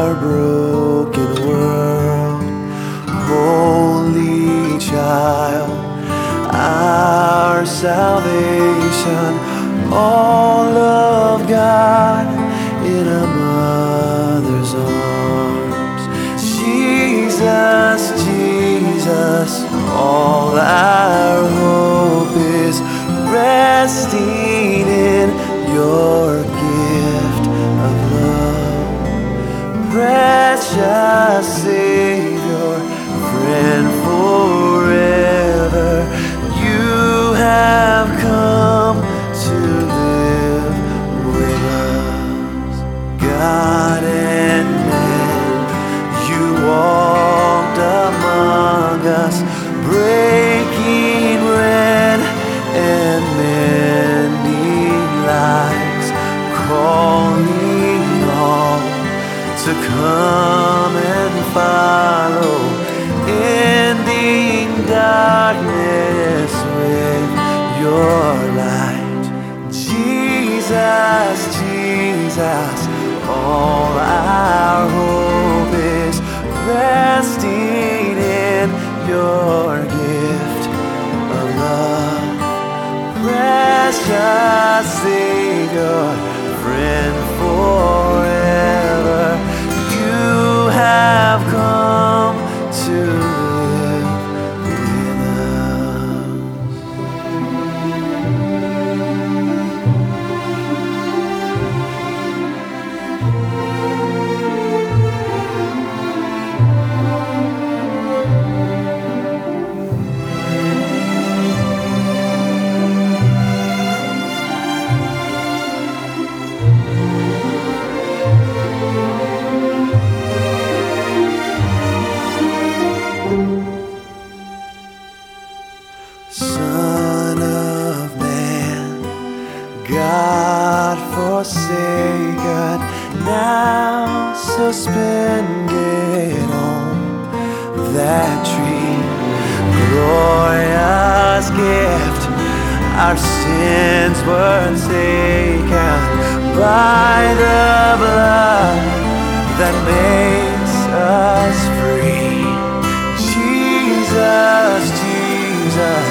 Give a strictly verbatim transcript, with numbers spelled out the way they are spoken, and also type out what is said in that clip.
our broken world. Holy Child, our salvation, all of God in a mother's arms. Jesus, Jesus, all our hope is resting in your gift of love. Precious Savior, friend forever, you have come to live with us. God and man, you walked among us, breaking bread and mending lives, calling all to come and follow, ending darkness with your light. Jesus, Jesus, all our hope is resting in your gift of love. Precious Savior, friend forever, you have come to live with us. Son of man, God forsaken, now suspended on that tree. Glorious gift, our sins were taken by the blood that makes us free. Jesus, Jesus,